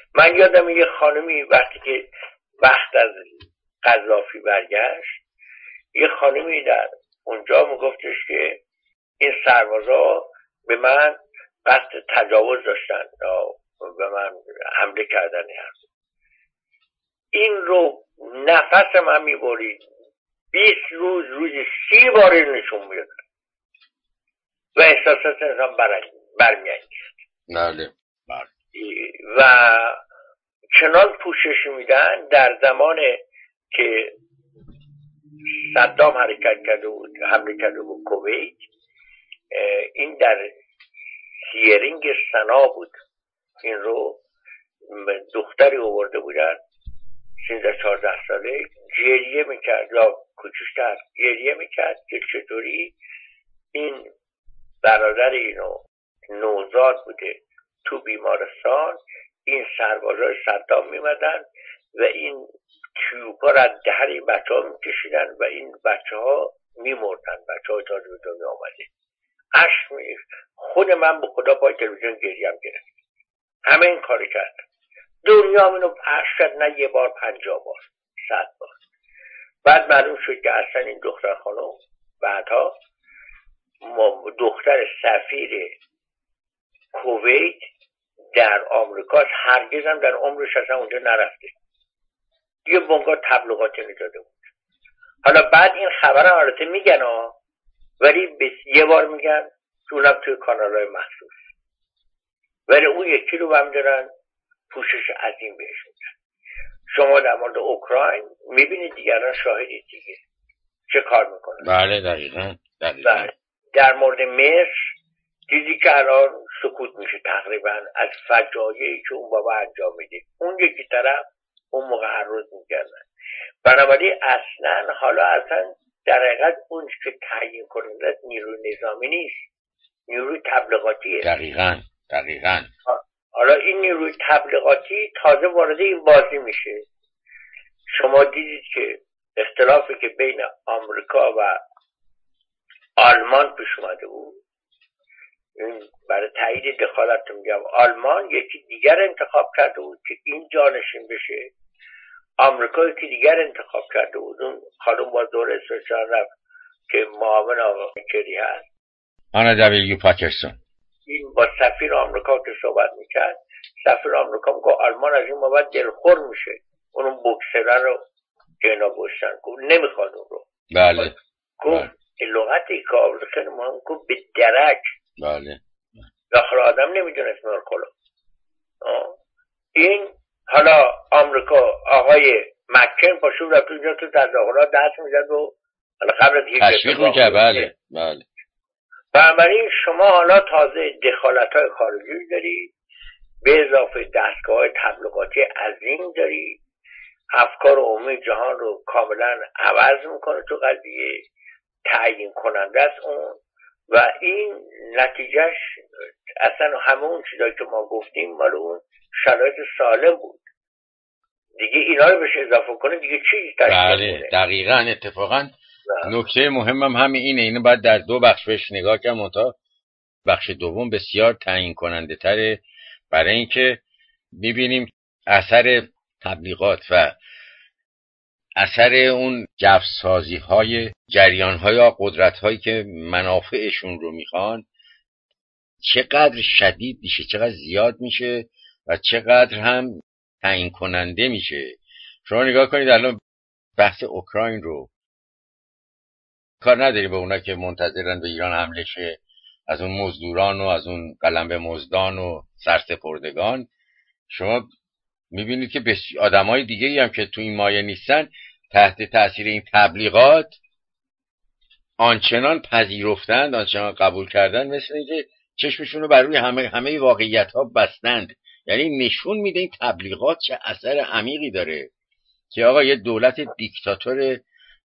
من یادم یه خانمی وقتی که وقت از قذافی برگشت، یه خانمی در اونجا میگفتش که این سربازا به من قصد تجاوز داشتن، به من حمله کردن. این رو نفس من میبرید 20 روز 30 بار نشون میدن و احساسات انسان برمیانگیخت. بله. و چنان پوشش میدن در زمان که صدام حمله کرده بود کویت، این در هیرینگ سنا بود، این رو دختری آورده بودن 13-14 ساله، گریه میکرد یا کوچکتر گریه میکرد که چطوری این برادر اینو نوزاد بوده تو بیمارستان، این سربازای صدام میمدن و این تیوبا را از دهن این بچه ها میکشیدن و این بچه ها میمردن. بچه ها تازه به دنیا آمده. خود من به خدا پای تلویزیون گریم گرفت. همه این کاری کردن. دنیا منو پخش کرد، نه یه بار 50 بار 100 بار. بعد معلوم شد که اصلا این دختر خانم بعدها دختر سفیر کویت در آمریکا، هرگز هم در عمرش اصلا اونجا نرفته، یه بنگاه تبلیغاتی نداده بود. حالا بعد این خبر هم البته میگن ولی یه بار میگن اونم توی کانالهای مخصوص، ولی اون یکی رو هم دارن پوشش عظیم بهش میدن. شما در مورد اوکراین میبینید دیگران شاهدید دیگه چه کار میکنن. بله دقیقاً. در مورد مصر دیدی که الان سکوت میشه تقریبا از فجایعی که اون بابا انجام میده. اون یکی طرف اون موقع هر روز میگردن. بنابراین اصلا در حقیقت اون که تعیین کننده نیروی نظامی نیست، نیروی تبلیغاتیه. دقیقاً. حالا این نیروی تبلیغاتی تازه وارد این بازی میشه. شما دیدید که اختلافی که بین آمریکا و آلمان پیش اومده بود، برای تایید دخالت میگم، آلمان یکی دیگر انتخاب کرده بود که این جانشین بشه، آمریکا یکی دیگر انتخاب کرده بود. اون خانم با دور سوچان رفت که معاون آقا کری هست، آنا دبلیو پاترسون، این با سفیر آمریکا که صحبت میکرد، سفیر آمریکا میگه آلمان از این بابت دلخور میشه، اون بوکسره رو که اینا گوشتن نمیخواد اون رو. بله. گفت لغتی که خیلی مهم، گفت به درک. بله. داخل آدم نمیدونست نرکلو. این حالا آمریکا آقای مکن پاشون رفت اونجا تو تظاهرات دست میزد و حالا خبر دیگه تشویق میکرد. بله. بنابراین شما حالا تازه دخالت‌های خارجی داری، به اضافه دستگاه تبلیغاتی عظیم داری، افکار عمومی جهان رو کاملا عوض میکنه تو قضیه، تعیین کننده است اون، و این نتیجهش اصلا همه اون چیزایی که ما گفتیم مال اون شرایط سالم بود دیگه. اینا رو بهش اضافه کنه دیگه چی تشکیل کنه. دقیقاً. اتفاقاً نکته مهمم همین اینه، اینو باید در دو بخش بهش نگاه کنم، منتها بخش دوم بسیار تعیین کننده تره، برای اینکه ببینیم اثر تبلیغات و اثر اون جفسازی های جریان های یا قدرت هایی که منافعشون رو میخوان چقدر شدید میشه، چقدر زیاد میشه و چقدر هم تعیین کننده میشه. شما نگاه کنید الان بحث اوکراین رو، کار نداری به اونا که منتظرن به ایران حمله شه، از اون مزدوران و از اون قلمبه مزدان و سرسپردگان، شما میبینید که آدمای دیگه هم که تو این مایه نیستن تحت تاثیر این تبلیغات آنچنان پذیرفتند، آنچنان قبول کردن، مثل اینکه چشمشون رو بر روی همه واقعیت ها بستند. یعنی نشون میده این تبلیغات چه اثر عمیقی داره که آقا یه دولت دیکتاتور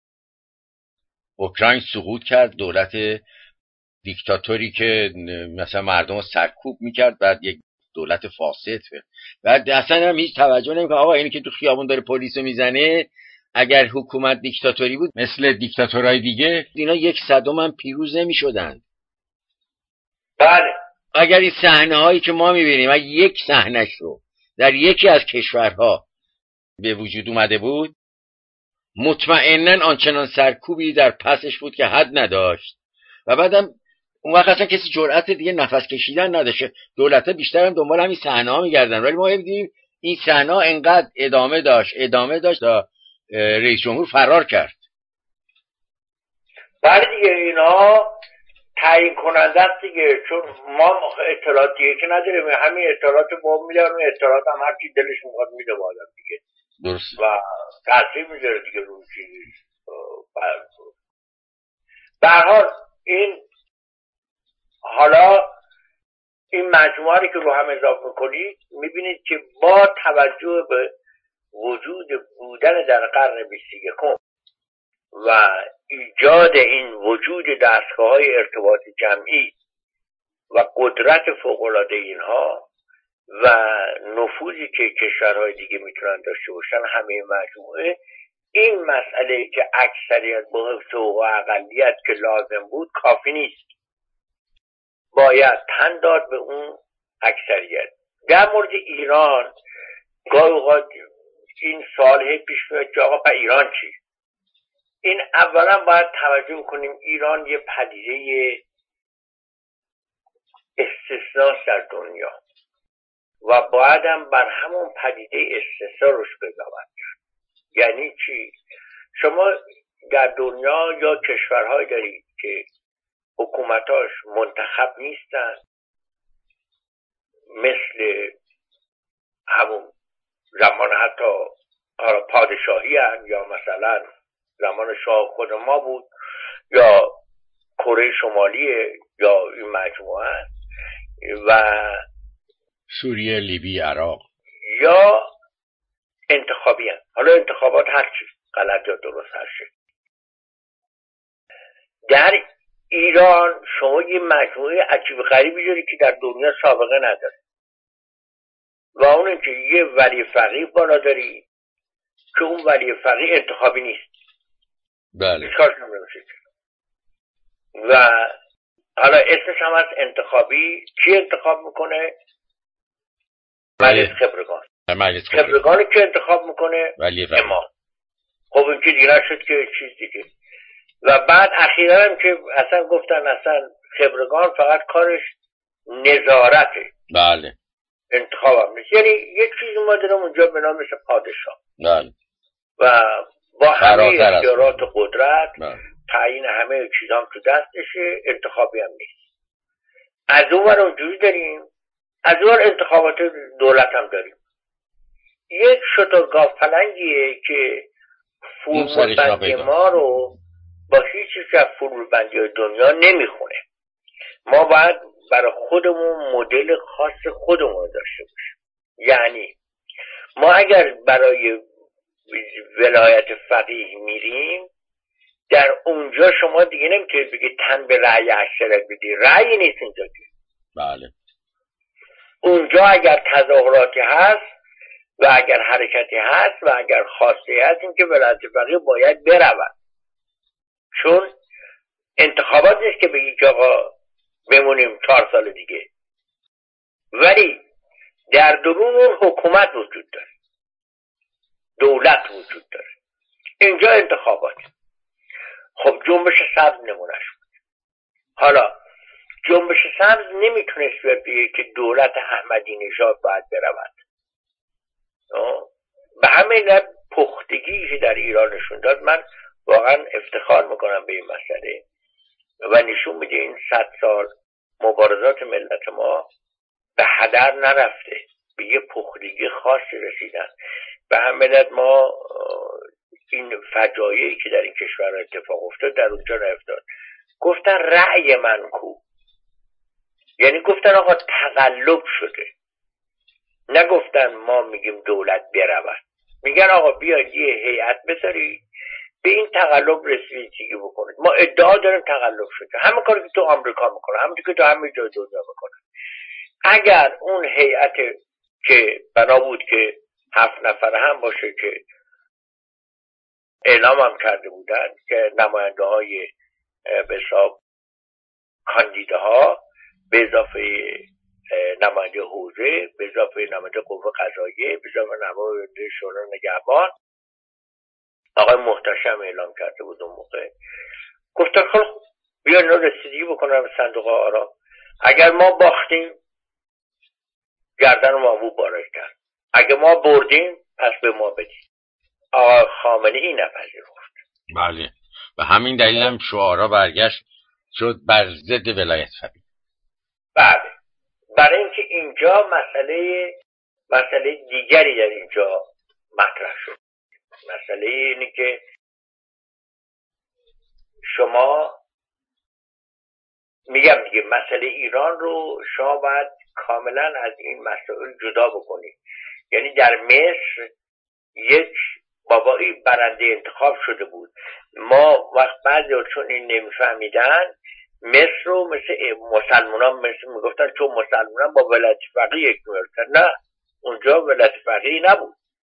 اوکراین سقوط کرد، دولت دیکتاتوری که مثلا مردم رو سرکوب میکرد، بعد یک دولت فاسد، بعد اصلا هم هیچ توجه نمیکنه آقا اینی که تو خیابون داره پلیسو میزنه، اگر حکومت دیکتاتوری بود مثل دیکتاتورهای دیگه اینا 1/100 هم پیروز نمیشدن. بله. اگر این صحنه هایی که ما میبینیم اگه یک صحنهش رو در یکی از کشورها به وجود اومده بود، مطمئناً آنچنان سرکوبی در پسش بود که حد نداشت و بعدم اون وقت اصلا کسی جرأت دیگه نفس کشیدن نداشته. دولت‌ها بیشتر هم دنبال همین صحنه‌ها می‌گردن، ولی ما دیدیم این صحنه‌ها انقدر ادامه داشت تا رئیس جمهور فرار کرد. بعد دیگه اینا تعیین کننده است دیگه، چون ما اطلاعات دیگه که نداریم، همین اطلاعات با میدن و اطلاعات هم هر کی دلش میخواد میده با آدم دیگه. درست. و تاثیر میذاره دیگه روی چیزی. به هر حال این حالا این مجموعه رو که رو هم اضافه کنید میبینید که با توجه به وجود بودن در قرن 21 و ایجاد این وجود دستگاه‌های ارتباط جمعی و قدرت فوق‌العاده اینها و نفوذی که کشورهای دیگه میتونن داشته باشن، همه مجموعه این مسئله که اکثریت با حفظ حقوق اقلیت که لازم بود کافی نیست، باید تن داد به اون اکثریت. در مورد ایران گاهی اوقات این سوال پیش میاد که آقا ایران چی؟ این اولا باید توجه کنیم ایران یه پدیده استثناست در دنیا و باید هم بر همون پدیده استثنا روش قضاوت کرد. یعنی چی؟ شما در دنیا یا کشورهای دارید که حکومتاش منتخب نیستن، مثل همون زمان حتی پادشاهی هن، یا مثلا زمان شاه خود ما بود، یا کره شمالی، یا این مجموعه و سوریه، لیبی، عراق، یا انتخابی هن. حالا انتخابات هر چی غلط یا درست هر چی. در ایران شما یه مجموعه عجیب غریبی داری که در دنیا سابقه نداره و اون اینکه یه ولی فقیه بالا داری که اون ولی فقیه انتخابی نیست. بله. و حالا اسمش هم از انتخابی. کی انتخاب میکنه؟ مجلس خبرگان. خبرگانی که انتخاب میکنه امام. خب این که دیگه شد که چیز دیگه. و بعد اخیرا هم که اصلا گفتن اصلا خبرگان فقط کارش نظارته. بله. انتخاب هم نیست. یعنی یک چیز ما دارم اونجا به نام پادشاه. بله. و با همه اختیارات قدرت تعیین همه چیزام تو دستشه، انتخابی هم نیست. از اون ور اونجوری داریم، از اون ور انتخابات دولت هم داریم. یک شترگاه پلنگیه که فرمولبندی ما رو با هیچ چیز از فرمولبندی های دنیا نمیخونه. ما باید برای خودمون مدل خاص خودمون داشته باشیم. یعنی ما اگر برای ولایت فقیه میریم، در اونجا شما دیگه نمیتونید بگید تن به رأی اشتراک بدی، رأی نیست اینجا دیگه. بله. اونجا اگر تظاهراتی هست و اگر حرکتی هست و اگر خواسته هست، این که ولایت فقیه باید برود، چون انتخابات نیست که بگید که آقا بمونیم 4 سال دیگه. ولی در درون حکومت وجود داره، دولت وجود داره، اینجا انتخابات. خب جنبش سبز نمونش بود. حالا جنبش سبز نمیتونست بگه که دولت احمدی نژاد باید برود. به همین پختگی که در ایران نشون داد، من واقعا افتخار میکنم به این مسئله و نشون میده این 100 سال مبارزات ملت ما به هدر نرفته، به یه پختگی خاصی رسیدن. به همین ما این فجایعی که در این کشور اتفاق افتاد در اونجا نیفتاد. گفتن رأی من کو، یعنی گفتن آقا تقلب شده، نگفتن ما میگیم دولت برود. میگن آقا بیاید یه هیئت بذارید به این تقلب رسیدگی بکنید. ما ادعا داریم تقلب شده، همه کاری که تو آمریکا میکنه، همه که تو همه جای دنیا میکنه. اگر اون هیئت که بنا بود که 7 نفره هم باشه که اعلام هم کرده بودن که نماینده های به حساب کاندیداها به اضافه نماینده حوزه حوزه، به اضافه نماینده قوه قضاییه، به اضافه نماینده شورای نگهبان، آقای محتشم اعلام کرده بود اون موقع، گفتن خب بیا اینا رسیدگی بکنم به صندوق آرا، اگر ما باختیم گردن ما بارش کرد، اگه ما بردیم پس به ما بدیم. آقای خامنه‌ای نپذیرفت. بله، و همین دلیل هم شعارا برگشت شد بر ضد ولایت فقیه. بله، برای اینکه اینجا مسئله دیگری در اینجا مطرح شد. مسئله اینه که شما، میگم دیگه، مسئله ایران رو شما باید کاملا از این مسائل جدا بکنید. یعنی در مصر یک بابایی برنده انتخاب شده بود. ما وقت بعضی چون این نمیفهمیدن مصر رو مثل مسلمانان میگفتن چون مسلمانان با ولایت فقیه یک میگفتن. نه، اونجا ولایت فقیه نبود.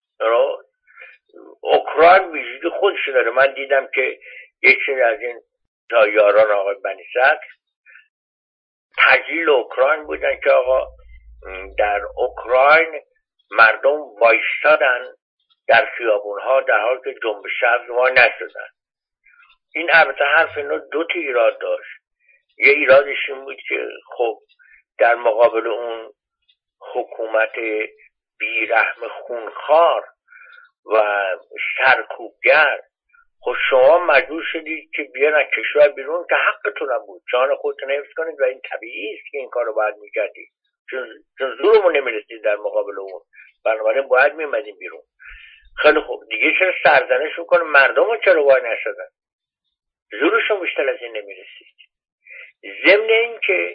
اوکراین وجود خودش داره. من دیدم که یک سری از این یاران آقای بنی صدر تجلیل اوکراین بودن که آقا در اوکراین مردم وایستادن در خیابونها در حالی که جنبش سبز وای نشدن. این البته حرف اینا دو تا ایراد داشت. یه ایرادش این بود که خب در مقابل اون حکومت بیرحم خونخوار و سرکوبگر، خب شما مجبور شدید که بیان از کشور بیرون که حقتون هم بود، جان خودتون حفظ کنید و این طبیعی است که این کارو باید میکردید، چون زورمون نمیرسید در مقابل اون، بنابراین باید میمدیم بیرون. خیلی خوب، دیگه چرا سرزنش میکنه مردم چرا وای نشدن؟ زورشون بیشتر از این نمیرسید. ضمن این که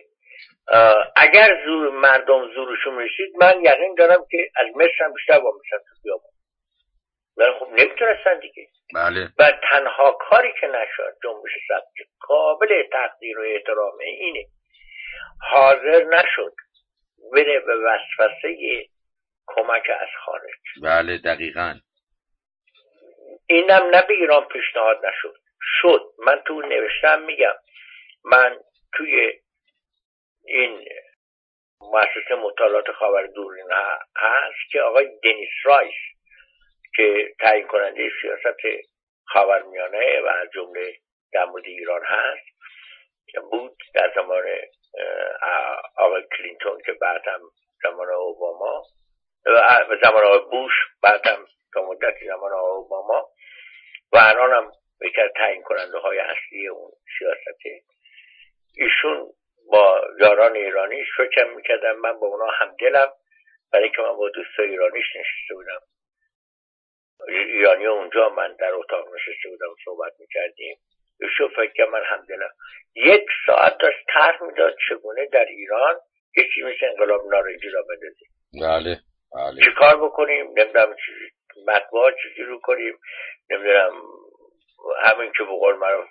اگر مردم زورشون میرسید، من یقین دارم که از مصر هم بیشتر وامیستن تو خیابون. ولی خب نمیتونستن دیگه. بله. و تنها کاری که نشد جنبش سبز قابل تقدیر و احترامه اینه حاضر نشد بره به وسوسه کمک از خارج. بله دقیقاً. اینم نه به ایران پیشنهاد نشد، شد. من تو نوشتم، میگم من توی این مؤسسه مطالعات خاور دورین هست که آقای دنیس رایس که تعیین کننده سیاست خاورمیانه و از جمله در مورد ایران هست بود در زمان آقای کلینتون، که بعد هم زمان اوباما، زمان آقای بوش، بعد هم تا مدتی زمان آقای اوباما، و الان هم یکی از تعیین کننده های اصلی اون سیاسته. ایشون با یاران ایرانیش فکر میکردم، من با اونا همدلم، برای که من با دوستای ایرانیش نشسته بودم، ایرانی اونجا، من در اتاق نشسته بودم صحبت میکردیم. ایشون فکر من همدلم. 1 ساعت داشت طرح میداد چگونه در ایران یکی مثل انقلاب نارنجی را بندازیم. بله بله. چی کار بکنیم، نمیدونم مطبوعات چیزی رو کنیم، نمیدونم همین که بقول معروف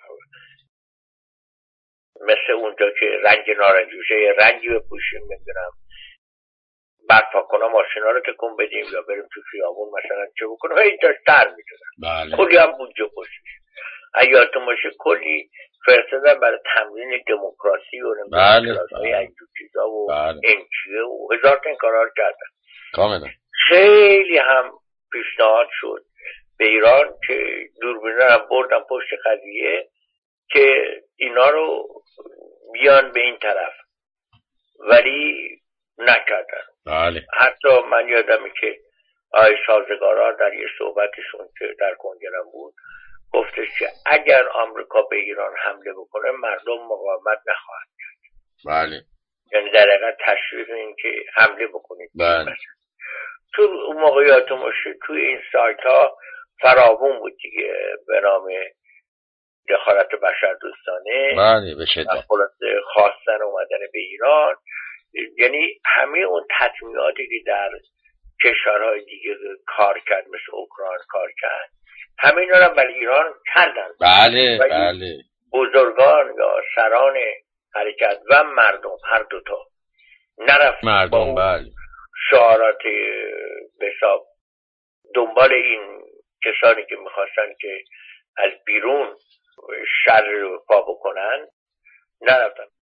مثل اونجا که رنگ نارنجی بشه یه رنگی بپوشیم، نمیدونم برپا کنم ماشینا رو تکون بدیم یا بریم تو خیابون مثلا چه بکنیم. این داشت تر میدونم. بله. کلی هم بودجه پشتش. یادتون باشه کلی فرستادن برای تمرین دموکراسی و نمیدونم اینجور چیزا و انچیه و هزار تا این کارها رو کردن. کاملا. خیلی هم پیشنهاد شد به ایران که دوربینا هم بردن پشت قضیه که اینا رو بیان به این طرف، ولی نکردن. بله. حتی من یادمه که آقای سازگارا در یه صحبتشون که در کنگرم بود گفتش که اگر آمریکا به ایران حمله بکنه مردم مقاومت نخواهند کرد. بله. یعنی در حقیقت تشویق این که حمله بکنید. بله. تو اون موقعیات توی این سایت ها فراوون بود دیگه به نام دخالت بشردوستانه. بله به شدت. خلاصه خواستن اومدن به ایران، یعنی همه اون تطمیعاتی که در کشورهای دیگه کار کرد مثل اوکراین کار کرد، همه اینا رو برای ایران کردن. بله بله. بزرگان یا سران حرکت و مردم هر دوتا نرفت مردم. بله. شعارات به حساب دنبال این کسانی که میخواستن که از بیرون شر رو پا بکنن نرفتن.